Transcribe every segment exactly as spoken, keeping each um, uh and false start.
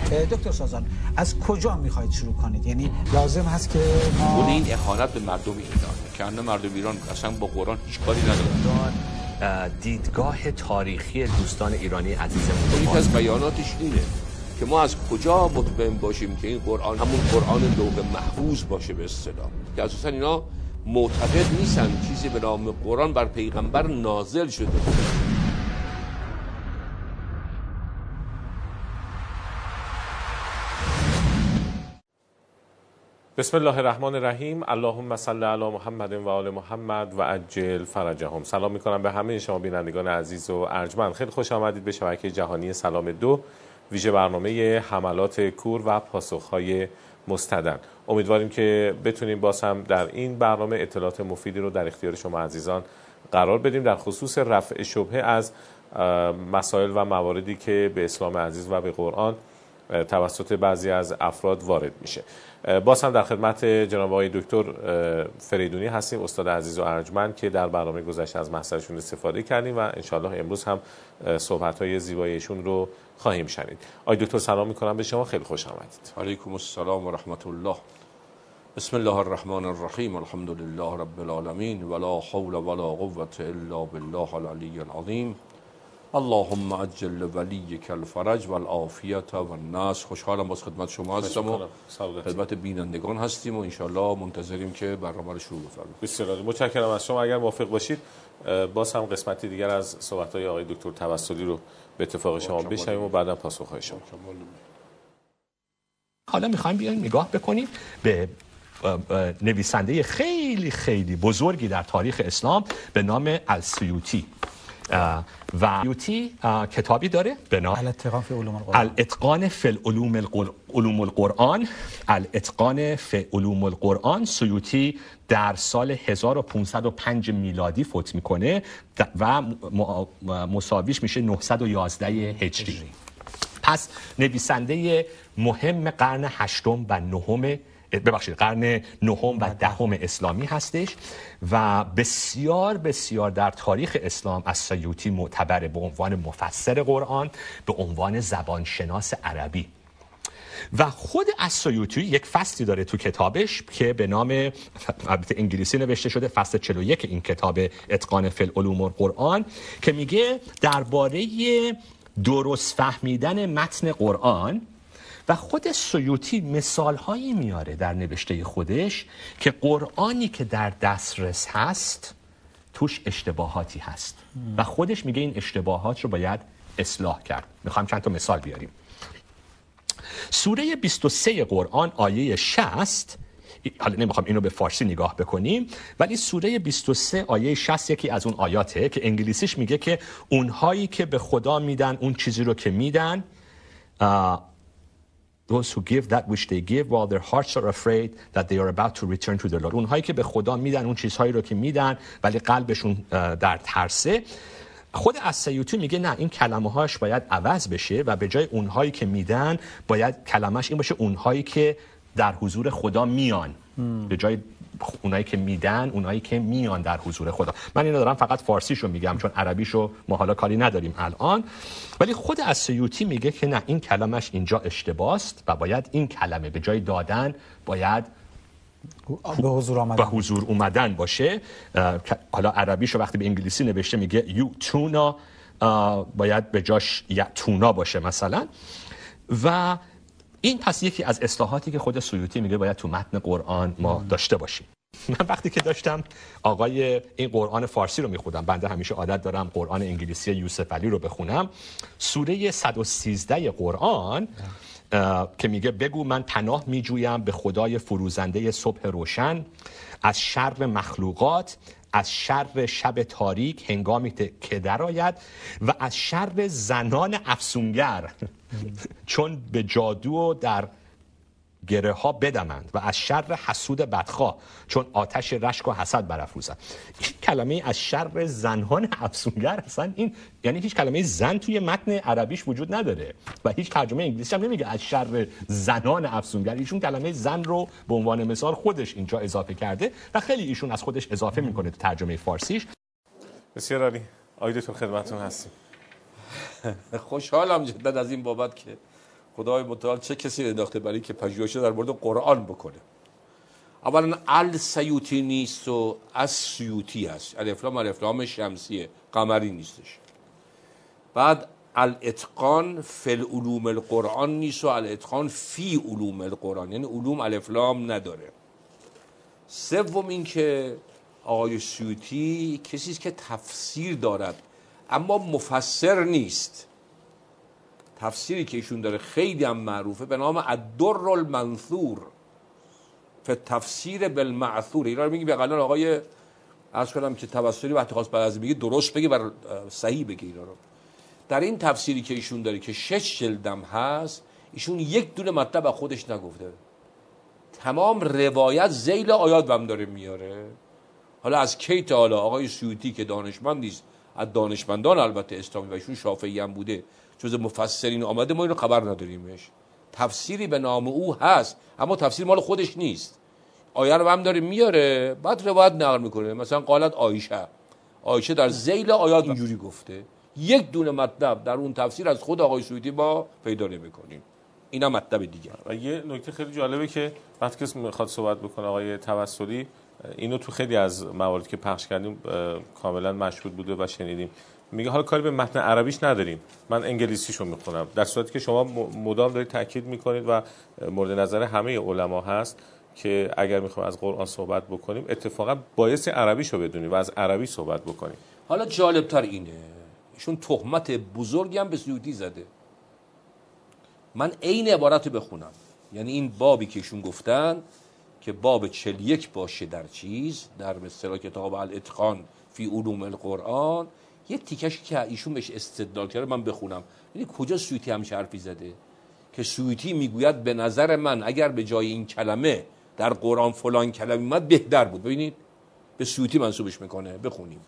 دکتر سازان از کجا میخواید شروع کنید؟ یعنی لازم هست که ما این اهانت به مردم ایران که اندر مردم ایران اصلا با قرآن هیچ کاری ندارن. دیدگاه تاریخی دوستان ایرانی عزیزمون یکی از بیاناتش اینه که ما از کجا مطمئن باشیم که این قرآن همون قرآن لوح محفوظ باشه به اصطلاح، که اساسا اینا معتقد نیستن چیزی به نام قرآن بر پیغمبر نازل شده. بسم الله الرحمن الرحیم. اللهم صل علی محمد و آل محمد و عجل فرجهم. سلام میکنم به همه شما بینندگان عزیز و ارجمند. خیلی خوش آمدید به شبکه جهانی سلام دو، ویژه برنامه حملات کور و پاسخهای مستدن. امیدواریم که بتونیم باز هم در این برنامه اطلاعات مفیدی رو در اختیار شما عزیزان قرار بدیم در خصوص رفع شبهه از مسائل و مواردی که به اسلام عزیز و به قرآن توسط بعضی از افراد وارد میشه. باز هم در خدمت جناب آقای دکتر فریدونی هستیم، استاد عزیز و ارجمند که در برنامه گذشته از محضرشون استفاده کردیم و انشالله امروز هم صحبت‌های زیبایشون رو خواهیم شنید. آقای دکتر سلام میکنم به شما، خیلی خوش آمدید. علیکم السلام و رحمت الله. بسم الله الرحمن الرحیم. الحمد لله رب العالمین ولا حول ولا قوة الا بالله العلی العظیم. اللهم عجل ولیک الفرج والعافیت والنصر. خوشحالم باز خدمت شما هستم و خدمت بینندگان هستیم و انشالله منتظریم که برنامه رو شروع بفرمایید. بسیار متشکرم از شما. اگر موافق باشید باز هم قسمتی دیگر از صحبت‌های آقای دکتر توسلی رو به اتفاق شما بشنویم و بعداً پاسخ‌های شما. حالا می‌خوایم بیایم نگاه بکنیم به نویسنده خیلی خیلی بزرگی در تاریخ اسلام به نام السیوطی. و سیوطی کتابی داره به نام الاتقان فی علوم القرآن الاتقان فی علوم القرآن الاتقان فی علوم القرآن. سیوطی در سال هزار و پانصد و پنج میلادی فوت میکنه و مساویش میشه نهصد و یازده هجری. پس نویسنده مهم قرن هشتم و نهم ببخشید قرن نهم و دهم اسلامی هستش و بسیار بسیار در تاریخ اسلام السیوطی معتبره به عنوان مفسر قرآن، به عنوان زبانشناس عربی. و خود السیوطی یک فصلی داره تو کتابش که به نام، البته انگلیسی نوشته شده، فصل چهل و یک این کتاب اتقان فی العلوم القرآن، که میگه درباره درست فهمیدن متن قرآن. و خود سیوطی مثال‌هایی میاره در نوشته خودش که قرآنی که در دسترس هست توش اشتباهاتی هست و خودش میگه این اشتباهات رو باید اصلاح کرد. میخوام چند تا مثال بیاریم. سوره بیست و سه قرآن آیه شصت، حالا نمیخوام اینو به فارسی نگاه بکنیم، ولی سوره بیست و سه آیه شصت یکی از اون آیاته که انگلیسیش میگه که اونهایی که به خدا میدن اون چیزی رو که میدن، those who give that which they give while their hearts are afraid that they are about to return to the Lord. اونهایی که به خدا میدن اون چیزهایی رو که میدن ولی قلبشون در ترسه. خود السیوطی میگه نه، این کلمه هاش باید عوض بشه و به جای اونهایی که میدن باید کلمهش این باشه اونهایی که در حضور خدا میان. به جای اونایی که میدن اونایی که میان در حضور خدا. من اینو دارم فقط فارسیشو میگم چون عربیشو ما حالا کاری نداریم الان، ولی خود السیوطی میگه که نه، این کلمش اینجا اشتباهست و باید این کلمه به جای دادن باید به حضور آمدن, به حضور اومدن باشه. حالا عربیشو وقتی به انگلیسی نوشته میگه یو تونا، باید به جاش یتونا باشه مثلا. و این پس یکی از اصلاحاتی که خود سیوطی میگه باید تو متن قرآن ما داشته باشیم. من وقتی که داشتم آقای این قرآن فارسی رو میخوندم، بنده همیشه عادت دارم قرآن انگلیسی یوسف علی رو بخونم، سوره صد و سیزده قرآن که میگه بگو من پناه میجویم به خدای فروزنده صبح روشن از شر مخلوقات، از شر شب تاریک هنگامی که درآید و از شر زنان افسونگر چون به جادو و در گره ها بدمند و از شر حسود بدخواه چون آتش رشک و حسد برافروزند. این کلمه از شر زنان افسونگر، اصلا این یعنی هیچ کلمه زن توی متن عربیش وجود نداره و هیچ ترجمه انگلیسی هم نمیگه از شر زنان افسونگر. ایشون کلمه زن رو به عنوان مثال خودش اینجا اضافه کرده و خیلی ایشون از خودش اضافه میکنه تو ترجمه فارسیش. بسیار عالی. آقای دکتر خدمتتون هستیم. خوشحالم جدا از این بابت که خدای متعال چه کسی انداخته برای که پژوهش در مورد قرآن بکنه؟ اولا السیوطی نیست و از سیوطی هست. الف لام الف لام شمسیه، قمری نیستش. بعد الاتقان فی العلوم القرآن نیست و الاتقان فی علوم القرآن، یعنی علوم الف لام نداره. سوم این که آقای سیوطی کسی است که تفسیر دارد اما مفسر نیست. تفسیری که ایشون داره خیلی هم معروفه به نام الدر المنثور فی تفسیر بالمعثور. اینا رو میگی به قلن آقای عرض کنم که توسلی وقتی خواست بعد از بگی درست بگی بر صحیح بگی. اینا رو در این تفسیری که ایشون داره که شش جلدم هست، ایشون یک دونه مطلب از خودش نگفته، تمام روایت ذیل آیات هم داره میاره. حالا از کی تا حالا آقای سیوطی که دانشمندی است، از دانشمندان البته اسلامی و ایشون شافعی هم بوده، جز مفسرین آمده، ما اینو خبر نداریمش. تفسیری به نام او هست اما تفسیر مال خودش نیست، آیه رو هم داره میاره بعد روایت نقل میکنه. مثلا قالت عایشه، عایشه در ذیل آیات اینجوری گفته، یک دونه مطلب در اون تفسیر از خود آقای سیوطی ما پیدا نمی‌کنیم. اینا مطلب دیگه. و یه نکته خیلی جالبه که وقتی که میخواد صحبت بکنه آقای توسلی، اینو تو خیلی از مواردی که پخش کردیم کاملا مشهود بوده و شنیدیم، میگه حالا کاری به متن عربیش نداریم، من انگلیسیشو میخونم، در صورتی که شما مدام دارید تاکید میکنید و مورد نظر همه علما هست که اگر میخوایم از قرآن صحبت بکنیم اتفاقا باعث عربیشو بدونیم و از عربی صحبت بکنیم. حالا جالبتر اینه ایشون تهمت بزرگی هم به سیوطی زده. من عین عبارت بخونم، یعنی این بابی که ایشون گفتن که باب چهل و یک باشه در چیز در مثلا کتاب الاتقان فی علوم القرآن، یه تیکش که ایشون بهش استدلال کرده من بخونم. یعنی کجا سیوطی همش حرفی زده که سیوطی میگوید به نظر من اگر به جای این کلمه در قرآن فلان کلمه اومد بهتر بود. ببینید به سیوطی منسوبش میکنه. بخونیم.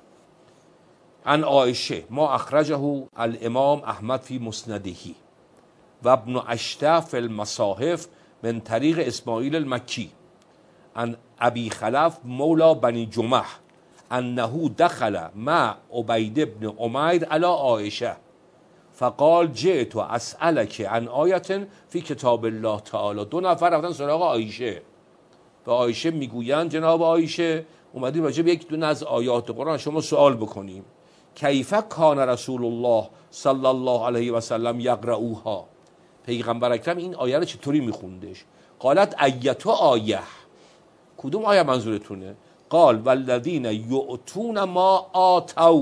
عن عایشه ما اخرجه الامام احمد فی مسنده و ابن اشته فی المصاحف من طریق اسماعیل المکی عن ابی خلف مولا بنی جمح انه دخل مع عبید بن عمیر علی عایشه فقال جئت اسألک عن آیه فی کتاب الله تعالی. دو نفر رفتن سراغ عایشه، به عایشه میگویند جناب عایشه اومدیم راجع به یک دونه از آیات قرآن شما سوال بکنیم. کیف کان رسول الله صلی الله علیه و سلم یقرؤها، پیغمبر اکرم این آیه رو چطوری میخوندش؟ قالت ایتو آیه، کدوم آیه منظورتونه؟ قال والذین یؤتون ما آتوا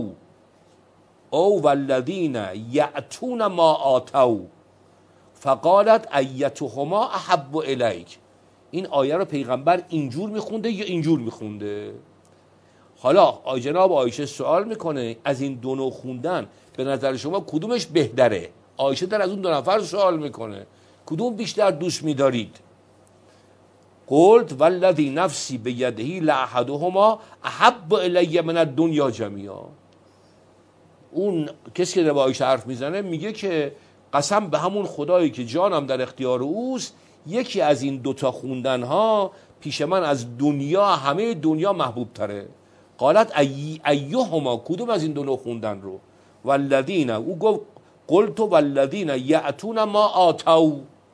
او والذین یأتون ما آتوا فقالت ایتهما احب الیک. این آیه رو پیغمبر اینجور میخونده یا اینجور میخونده؟ حالا جناب عایشه سوال میکنه از این دو نوع خوندن به نظر شما کدومش بهتره؟ عایشه در از اون دو نفر سوال میکنه کدوم بیشتر دوست میدارید؟ قلت والذی نفسی بیده لاحدهما احب الی من الدنیا جمیعا. اون کسی که با عایشه حرف میزنه میگه که قسم به همون خدایی که جانم در اختیار اوست، یکی از این دوتا خوندن ها پیش من از دنیا همه دنیا محبوب تره. قالت ای ایهما، کدوم از این دو نوع خوندن رو؟ والذین، او گفت قلت والذین یأتون ما آتوا.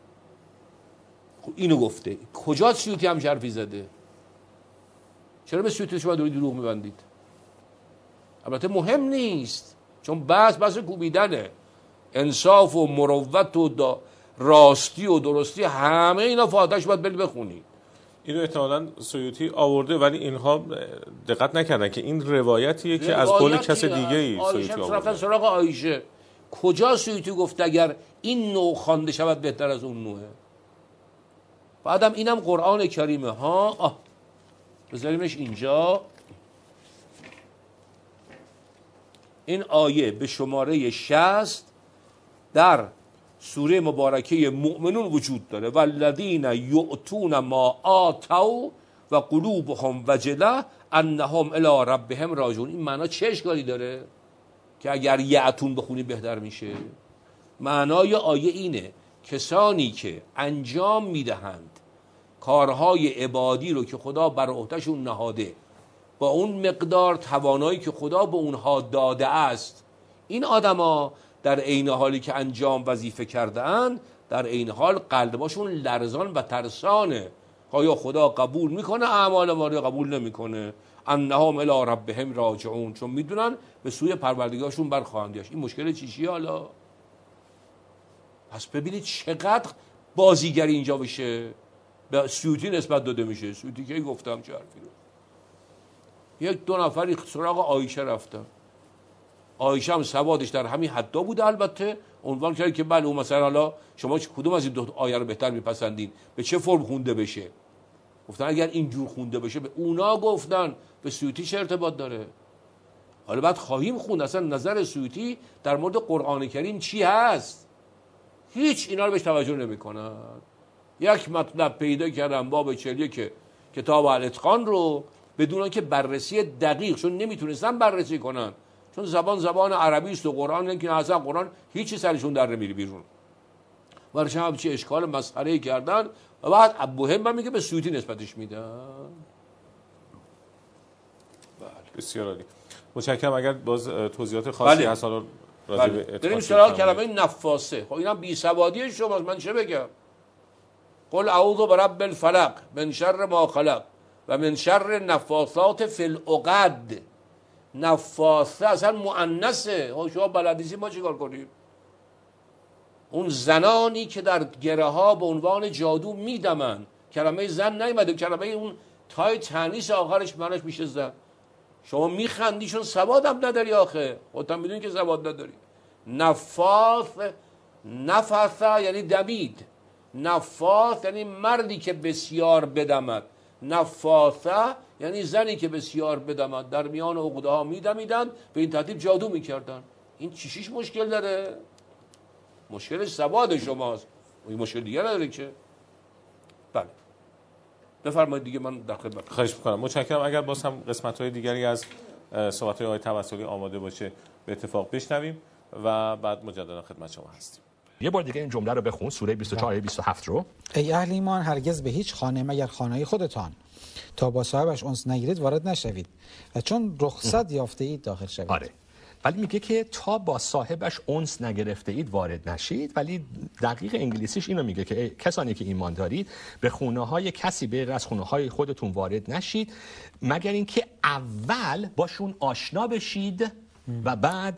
اینو گفته. کجا سیوطی هم حرفی زده؟ چرا به سیوطی شما دارید دروغ میبندید؟ البته مهم نیست، چون بس بس کوبیدنه. انصاف و مروت و راستی و درستی همه اینا فاتحش باید بلی بخونید. اینو احتمالاً سیوطی آورده ولی اینها دقت نکردن که این روایتیه که از قول کس دیگه ای سیوطی آورده. رفتن سراغ عایشه. کجا سیوطی گفته اگر این نوع خوانده شود بهتر از اون نوعه؟ بعدم اینم قرآن کریمه ها. آه بذاریمش اینجا. این آیه به شماره شصت در سوره مبارکه مؤمنون وجود داره. والذین یؤتون ما آتوا و قلوبهم وجله انهم الی ربهم راجعون. این معنا چه اشکالی داره که اگر یأتون بخونی بهتر میشه؟ معنای آیه اینه کسانی که انجام میدهند کارهای عبادی رو که خدا بر عهدهشون نهاده با اون مقدار توانایی که خدا به اونها داده است، این آدما در عین حالی که انجام وظیفه کرده‌اند در این حال قلباشون لرزان و ترسانه. آیا خدا قبول میکنه اعمال ما رو قبول نمیکنه؟ انهم الی ربهم راجعون، چون میدونن به سوی پروردگارشون برخواهند گشت. این مشکل چیشی حالا؟ پس ببینید چقدر بازیگری اینجا بشه. به سیوطی نسبت داده میشه. سیوطی که گفتم چه حرفی رو. یک دو نفری سراغ عایشه رفتن. عایشه هم سوادش در همین حدا بوده، البته عنوان کرد که بله اون مثلا حالا شما کدوم از این دو آیه رو بهتر میپسندین، به چه فرم خونده بشه؟ گفتن اگر اینجور خونده بشه. به اونا گفتن به سیوطی چه ارتباط داره؟ حالا بعد خواهیم خوند اصلا نظر سیوطی در مورد قرآن کریم چی هست. هیچ اینا رو بهش توجه نمیکنن. یک مطلب پیدا کردن باب چهل که کتاب الاتقان رو بدون که بررسی دقیق، چون نمیتونستن بررسی کنن، چون زبان زبان عربی است و قرآن اینکه اصلا قرآن هیچی سرشون در نمیره بیرون. ورش هم چه اشکال مسخره‌ای کردن و بعد ابو هم میگه به سیوطی نسبتش میدن. بله بسیار عالی. متشکرم. اگر باز توضیحات خاصی بله. هست حالا راجع به بله. بریم سراغ کلمه نفاسه. خب اینم بی سوادی شماست، من چه بگم؟ قل اعوذ برب الفلق من شر ما خلق و من شر نفاثات فی العقد. نفاسه اصلا مؤنثه. شما بلدیسی ما چیکار کنیم؟ اون زنانی که در گره ها به عنوان جادو میدمن. کلمه زن نیومده، کلمه اون تای تانیث آخرش معناش میشه زن. شما میخندی چون سواد هم نداری آخه. خودت هم میدونی که سواد نداری. نفاث، نفثه یعنی دمید. نفاث یعنی مردی که بسیار بدمد. نفاثه یعنی زنی که بسیار بدمد. در میان عقده ها میدمیدن، به این ترتیب جادو میکردن. این چیشیش مشکل داره؟ مشکلش سواد شماست. این مشکل دیگه نداره که. بله بفرمایید دیگه، من در خدمت. خواهش میکنم. متشکرم. اگر باز هم قسمت‌های دیگری از صحبت‌های آقای توسلی آماده باشه به اتفاق بشنویم و بعد مجددا خدمت شما هستیم. یه بار دیگه این جمله رو بخون، سوره بیست و چهار آیه بیست و هفت رو. ای اهل ایمان هرگز به هیچ خانه مگر خانه خودتان تا با صاحبش انس نگیرید وارد نشوید و چون رخصت یافته اید داخل شوید. آره. ولی میگه که تا با صاحبش انس نگرفته اید وارد نشید، ولی دقیق انگلیسیش اینو میگه که کسانی که ایمان دارید به خونه های کسی غیر از خونه های خودتون وارد نشید مگر اینکه اول باشون آشنا بشید و بعد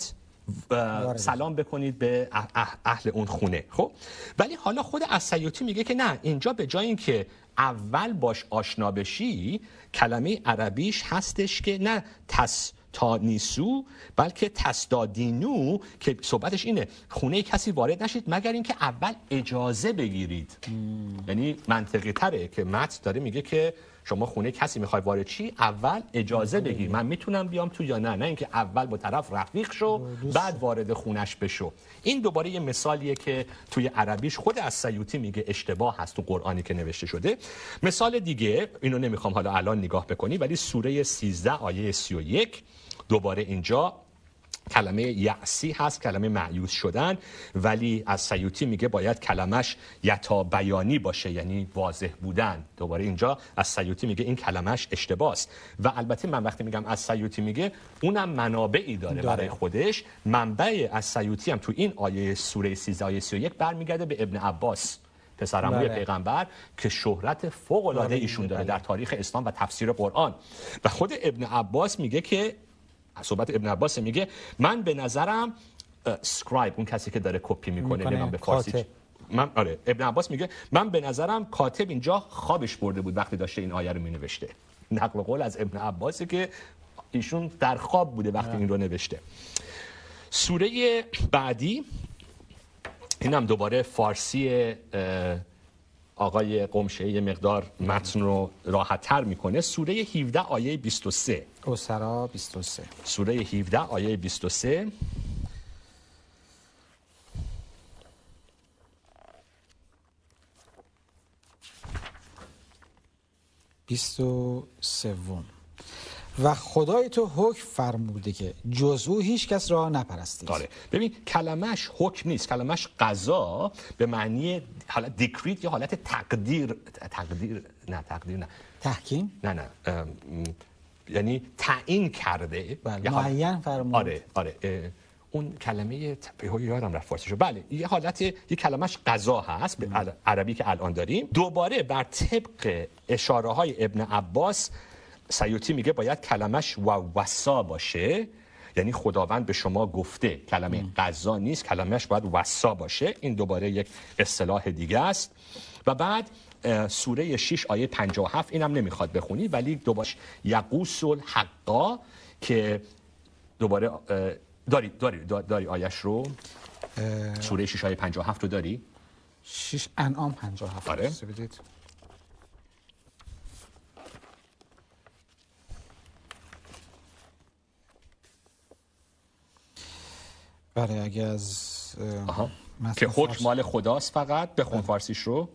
سلام بکنید به اهل اون خونه. خب ولی حالا خود السیوطی میگه که نه، اینجا به جای اینکه اول باش آشنا بشی کلمه عربیش هستش که نه تس تا نیسو بلکه تستادینو، که صحبتش اینه خونه کسی وارد نشید مگر اینکه اول اجازه بگیرید. یعنی منطقی تره که متن داره میگه که شما خونه کسی میخوای وارد چی اول اجازه بگیر، من میتونم بیام تو یا نه، نه اینکه اول با طرف رفیق شو بعد وارد خونش بشو. این دوباره یه مثالیه که توی عربیش خود السیوطی میگه اشتباه هست تو قرآنی که نوشته شده. مثال دیگه اینو نمیخوام حالا الان نگاه بکنی، ولی سوره سیزده آیه سی و یک دوباره اینجا کلمه یأسی هست، کلمه مایوس شدن، ولی از السیوطی میگه باید کلمش یتا بیانی باشه، یعنی واضح بودن. دوباره اینجا از السیوطی میگه این کلمش اشتباهه. و البته من وقتی میگم از السیوطی میگه اونم منابعی داره, داره برای خودش. منبع السیوطی هم تو این آیه سوره سیزده آیه سی و یک برمیگرده به ابن عباس پسرعموی پیغمبر که شهرت فوق العاده ایشون داره در تاریخ اسلام و تفسیر قرآن. و خود ابن عباس میگه که صحبت ابن عباس میگه من به نظرم اسکرایب، اون کسی که داره کپی میکنه نمیدونم به فارسی، من آره ابن عباس میگه من به نظرم کاتب اینجا خوابش برده بود وقتی داشته این آیه رو مینوشته. نقل قول از ابن عباسه که ایشون در خواب بوده وقتی این رو نوشته. سوره بعدی اینم دوباره فارسی آقای قمشه یه مقدار متن رو راحت‌تر میکنه. سوره هفده آیه بیست و سه. اسرا بیست و سه. سوره هفده آیه بیست و سه. بیست و سوم. و خدای تو حکم فرموده که جز او هیچ کس را نپرستید. آره ببین کلمش حکم نیست، کلمش قضا به معنی حالت دیکریت یا حالت تقدیر. تقدیر نه تقدیر نه تحکیم نه نه یعنی تعیین کرده، بله. معین فرمود. آره آره اون کلمه ت- یارم رفت فارسیشو. بله یه حالت یه کلمش قضا هست به ال- عربی که الان داریم. دوباره بر طبق اشاره های ابن عباس سیوطی میگه باید کلمش و وصا باشه، یعنی خداوند به شما گفته. کلمه قضا نیست، کلمش باید وصا باشه. این دوباره یک اصطلاح دیگه است. و بعد سوره شش آیه پنجاه و هفت، اینم نمیخواد بخونی ولی دوباره یغوث الحقا که دوباره داری داری داری آیش رو سوره شش آیه پنجاه و هفت رو داری؟ شش انعام پنجاه و هفت. آره. بدید. بله اگه از که حکم مال خداست، فقط بخون فارسیش رو.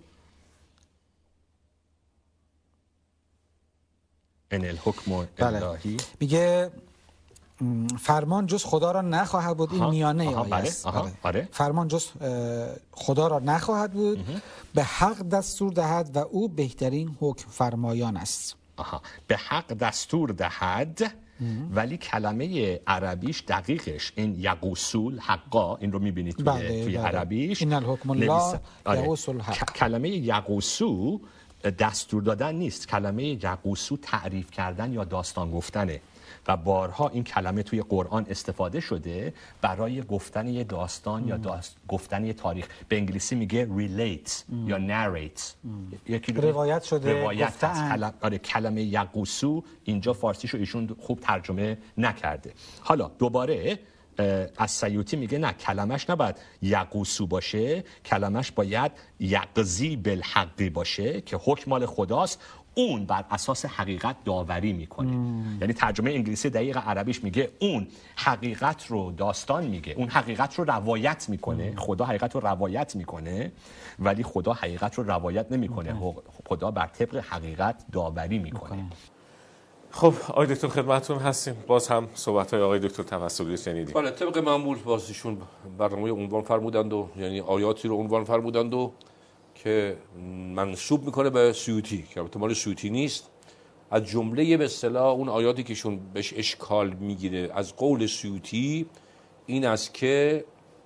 ان الحکم الهی. میگه فرمان جز خدا را نخواهد بود. این میانه آیه است. بله. بله. فرمان جز خدا را نخواهد بود اه. به حق دستور دهد و او بهترین حکم فرمایان است. آها. به حق دستور دهد، ولی کلمه عربیش دقیقش این یغوسول حقا، این رو میبینید توی, بله، توی بله. عربیش این الحکم الله یغوسول حق. کلمه یغوسو دستور دادن نیست، کلمه یغوسو تعریف کردن یا داستان گفتنه و بارها این کلمه توی قرآن استفاده شده برای گفتن یه داستان ام. یا داست... گفتن یه تاریخ. به انگلیسی میگه relate ام. یا narrate. یکی روایت شده، روایت هست. کلم... آره کلمه یغوسو اینجا فارسیشو ایشون خوب ترجمه نکرده. حالا دوباره از سیوطی میگه نه، کلمش نباید یغوسو باشه، کلمش باید یغزی بالحقی باشه که حکم مال خداست، اون بر اساس حقیقت داوری میکنه. مم. یعنی ترجمه انگلیسی دقیق عربیش میگه اون حقیقت رو داستان میگه، اون حقیقت رو روایت میکنه. مم. خدا حقیقت رو روایت میکنه ولی خدا حقیقت رو روایت نمیکنه. مم. خدا بر طبق حقیقت داوری میکنه. مم. خب آقای دکتر خدمتتون هستیم. باز هم صحبت‌های آقای دکتر توسلی شنیدیم. بله طبق معمول بازشون برنامه عنوان فرمودند و یعنی آیاتی رو عنوان فرمودند و که منسوب میکنه به سیوطی که البته مال سیوطی نیست. از جمله به اصطلاح اون آیاتی که شون بهش اشکال میگیره از قول سیوطی این است که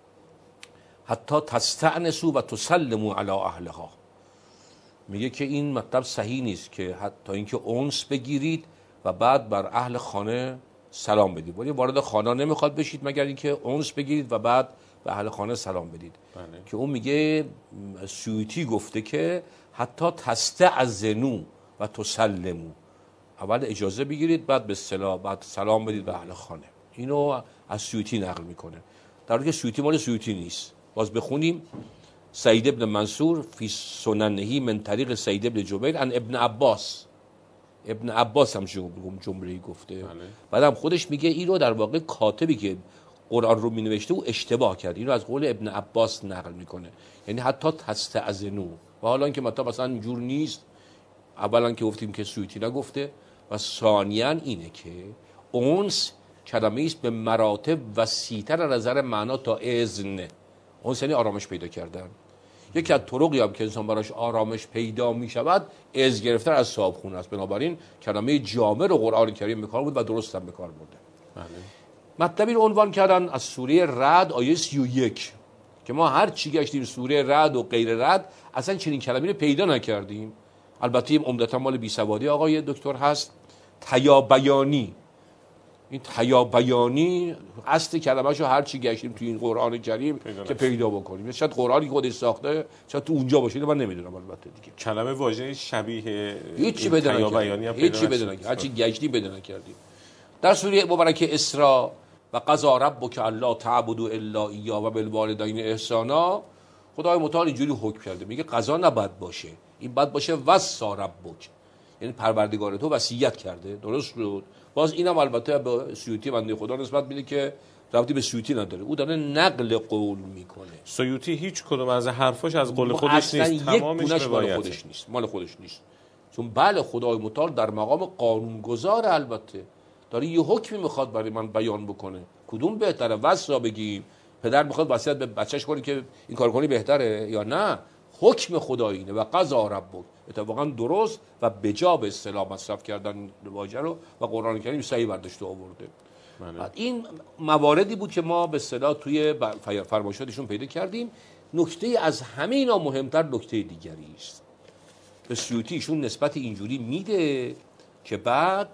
حتی تستأنسوا و تسلموا علی اهلها. میگه که این مطلب صحیح نیست که حتی اینکه انس بگیرید و بعد بر اهل خانه سلام بدید. ولی وارد خانه نمیخواد بشید مگر اینکه انس بگیرید و بعد به اهل خانه سلام بدید. بله. که اون میگه سیوطی گفته که حتی تستأذنوا و تسلموا، اول اجازه بگیرید بعد به اصطلاح بعد سلام بدید به اهل خانه. اینو از سیوطی نقل میکنه، در حالی که سیوطی مال سیوطی نیست. باز بخونیم سعید ابن منصور فی سننه من طریق سعید ابن جبیر عن ابن عباس. ابن عباس هم جمله‌ای گفته. بله. بعدم خودش میگه این رو در واقع کاتبی که قرآن رو مینوشته او اشتباه کرد. این رو از قول ابن عباس نقل میکنه، یعنی حتی تستأذنوا. و حالا اینکه مطلب اصلا اینجور نیست، اولا که گفتیم که سیوطی نگفته و ثانیاً اینه که اونس کلمه است به مراتب وسیع‌تر نظر معنا تا اذن. اونس یعنی آرامش پیدا کردن. یکی از طرقی هم که انسان براش آرامش پیدا می شود از گرفتن از صاحبخونه است. بنابراین کلمه جامع رو قرآن کریم به کار بود و درست هم به کار برده. بله. مطلبی رو عنوان کردن از سوره رعد آیه سی و یک که ما هر چی گشتیم سوره رعد و غیر رعد اصلا چنین کلمه‌ای رو پیدا نکردیم. البته عمدتاً مال بیسوادی آقای دکتر هست. تیابیانی، این تیابیانی اصل کلمه‌شو هر چی گشتیم تو این قرآن کریم پیدا که پیدا بکنیم. شاید قرآنی که خودش ساخته شاید تو اونجا باشه، من نمیدونم. البته دیگه کلمه واژه شبیه هیچی پیدا نکردیم، هیچی پیدا نکردیم، هر چی گشتیم پیدا نکردیم. در سوره مبارکه اسراء و قضا ربک الا تعبدوا الا ایاه و بالوالدین احسانا، خدای متعال اینجوری حکم کرده، میگه قضا نباید باشه، این باید باشه وصا ربک، یعنی پروردگار تو وصیت کرده. درست بود. باز اینم البته به سیوطی بنده خدا نسبت میده که ربطی به سیوطی نداره، او داره نقل قول میکنه. سیوطی هیچ کدوم از حرفاش از قول خودش نیست، تمامش مال خودش نیست، مال خودش نیست. چون بله خدای متعال در مقام قانونگذار البته داره یه حکمی میخواد برای من بیان بکنه. کدوم بهتره؟ وصا بگیم پدر میخواد وصیت به بچهش کنه که این کار کنی بهتره یا نه؟ حکم خدایی اینه و قضا ربک، اتفاقا درست و بجا به اصطلاح مصرف کردن واژه رو و قرآن کریم صحیح برداشته آورده. بله. این مواردی بود که ما به اصطلاح توی فرمایشاتشون پیدا کردیم. نکته از همه اینا مهمتر نکته دیگری است. به سیوطی ایشون نسبت اینجوری میده که بعد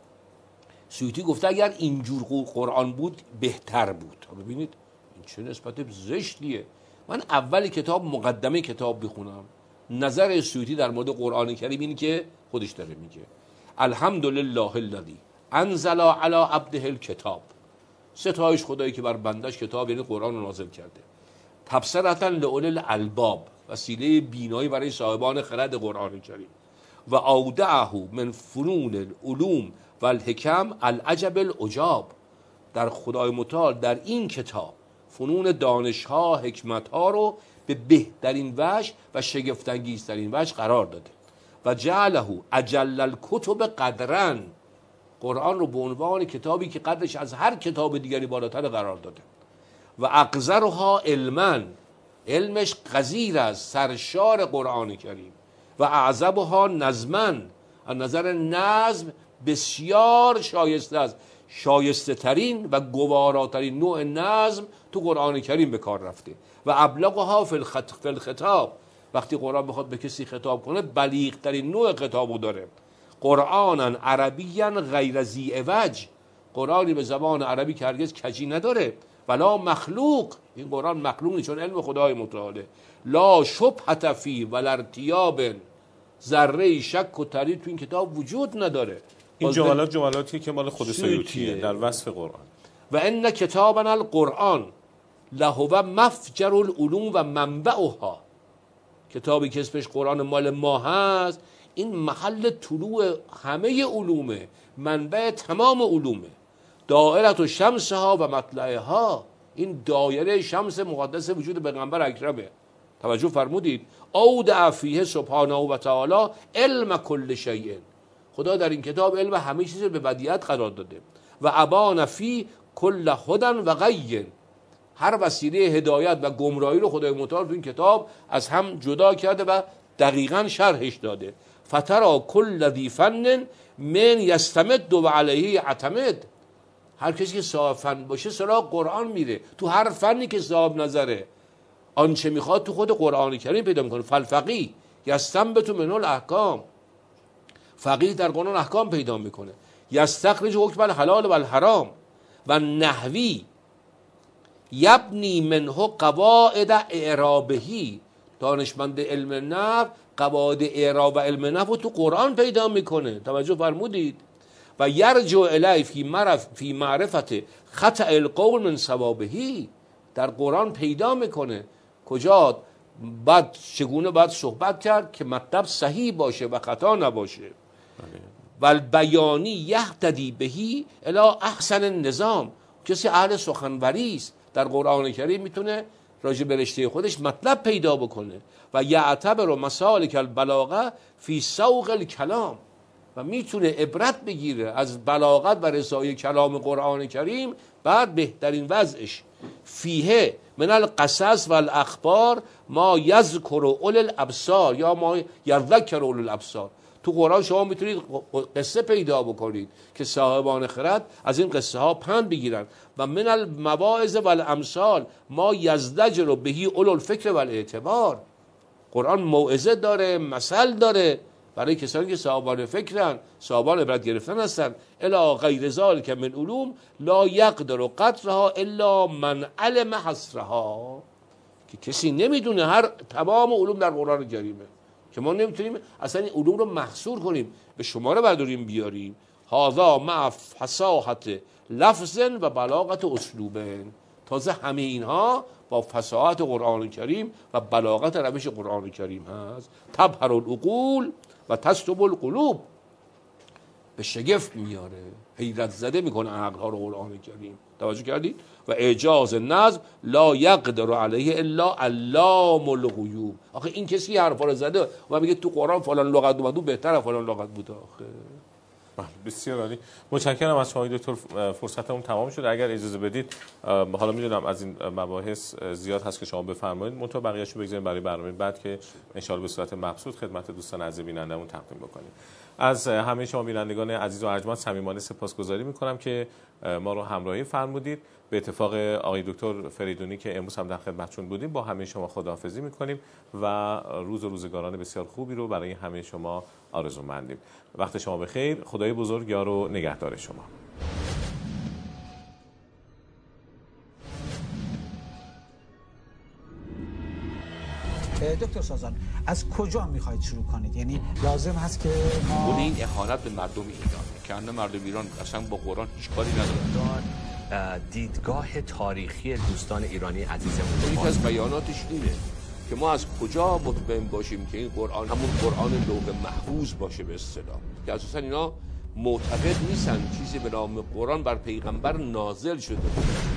سیوطی گفته اگر اینجور قرآن بود بهتر بود. ببینید این چه نسبت زشتیه. من اول کتاب مقدمه کتاب بخونم. نظر سیوطی در مورد قرآن کریم اینه که خودش داره میگه الحمدلله الذی انزل علی عبده الکتاب، ستایش خدایی که بر بندش کتاب یعنی قرآن رو نازل کرده، تبصرة لأولی الالباب، وسیله بینایی برای صاحبان خرد قرآن کریم، و اودعه من فنون العلوم و الحکم العجب العجاب، در خدای متعال در این کتاب فنون دانشها حکمتها رو به بهترین وجه و شگفت‌انگیزترین وجه قرار داده و جعله اجل الکتب قدرا، قرآن رو به عنوان کتابی که قدرش از هر کتاب دیگری بالاتر قرار داده و اقذرها علما، علمش قذیر است، سرشار قرآن کریم، و اعذبها نظما، از نظر نظم بسیار شایسته است، شایسته ترین و گواراترین نوع نظم تو قرآن کریم به کار رفته، و ابلغها فی الخطاب، وقتی قرآن بخواد به کسی خطاب کنه بلیغ ترین نوع خطابو داره. قرآنا عربیا غیر ذی عوج، قرآنی به زبان عربی که هرگز کجی نداره، ولا مخلوق، این قرآن مخلوق نیست چون علم خدای متعاله، لا شبهة فی ولا ارتیاب، ذره شک و تردید تو این کتاب وجود نداره. این جملات جملاتی که مال خود سیوطیه در وصف قرآن. و ان کتابنا القرآن لهو مفجر العلوم و منبعها، کتابی که اسمش قرآن مال ما هست، این محل طلوع همه علومه، منبع تمام علومه، دائره شمسها و مطلعها، این دایره شمس مقدس وجود پیغمبر اکرمه. توجه فرمودید؟ اودع فیه سبحانه و تعالی علم کل شیء، خدا در این کتاب علم همه چیز به بدیهت قرار داده، و ابان فی کل هدی و غی، هر وسیله هدایت و گمراهی رو خدای متعال تو این کتاب از هم جدا کرده و دقیقاً شرحش داده. فترا کل ذی فن من یستمد و علیه یعتمد، هر کسی که صاحب فن باشه سراغ قرآن میره، تو هر فنی که صاحب نظره آنچه میخواد تو خود قرآن کریم پیدا میکنه. فالفقیه یستنبط منه الاحکام، فقیه در قرآن احکام پیدا میکنه. یستخرج حکم الحلال و الحرام، و نحوی یبنی منه قواعد اعرابهی، دانشمند علم نحو قواعد اعراب و علم نحو تو قرآن پیدا میکنه. توجه فرمودید؟ و یرجع الی فی معرف فی معرفت خطأ القول من صوابهی، در قرآن پیدا میکنه کجا بعد چگونه باید صحبت کرد که مطلب صحیح باشه و خطا نباشه. و البیانی یهتدی بهی الی احسن النظام، کسی اهل سخنوری است در قرآن کریم میتونه راجع به رشته خودش مطلب پیدا بکنه. و یعتبر مسالک البلاغه فی سوق الکلام، و میتونه عبرت بگیره از بلاغت و رسای کلام قرآن کریم، بعد بهترین وضعش فیه من القصص و الاخبار ما یذکر اول الابصار یا ما یذکر اول الابصار. تو قرآن شما میتونید قصه پیدا بکنید که صاحبان خرد از این قصه ها پند بگیرن. و من المواعظ و الامثال ما یزدجر بهی اولو الفکر و الاعتبار، قرآن موعظه داره، مثل داره برای کسانی که صاحبان فکرن، صاحبان عبرت گرفتن هستن. الا غیر ذلک من علوم لا یقدر قدرها الا من علم حصرها، که کسی نمیدونه هر تمام علوم در قرآن کریمه، که ما نمیتونیم اصلا این علوم رو محصور کنیم به شماره برداریم بیاریم. هذا مع فصاحت لفظ و بلاغت اسلوب، تازه همه اینها با فصاحت قرآن کریم و بلاغت روش قرآن کریم هست. تبهر العقول و تستب القلوب، به شگفت میاره، حیرت زده میکنه عقلها رو قرآن کریم. توجه کردید؟ و اعجاز نظم لا یقدر علیه الا علام الغیوب. آخه این کسی حرفا رو زده و میگه تو قرآن فلان لغت اومد بهتره فلان لغت بوده. آخه بسیار عالی. متشکرم از شما دکتر. فرصتمون تمام شد. اگر اجازه بدید، حالا میدونم از این مباحث زیاد هست که شما بفرمایید، منتها بقیه‌اشو بگذاریم برای برنامه بعد که ان شاءالله به صورت مبسوط خدمت دوستان عزیز بینندمون تقدیم بکنیم. از همه شما بینندگان عزیز و ارجمند صمیمانه سپاسگزاری میکنم که ما رو همراهی فرمودید. به اتفاق آقای دکتر فریدونی که امروز هم در خدمتشون بودیم، با همه شما خداحافظی میکنیم و روز و روزگاران بسیار خوبی رو برای همه شما آرزومندیم. وقت شما بخیر. خدای بزرگ یار و نگهدار شما. دکتر سازان، از کجا میخواید شروع کنید؟ یعنی لازم هست که ما این اهانت به مردم ایران که اند مردم ایران اصلا با قرآن هیچ کاری ندارن. دیدگاه تاریخی دوستان ایرانی عزیزمون، یکی از بیاناتش اینه که ما از کجا مطمئن باشیم که این قرآن همون قرآن لوح محفوظ باشه به اصطلاح، که اساسا اینا معتقد نیستن چیزی به نام قرآن بر پیغمبر نازل شده.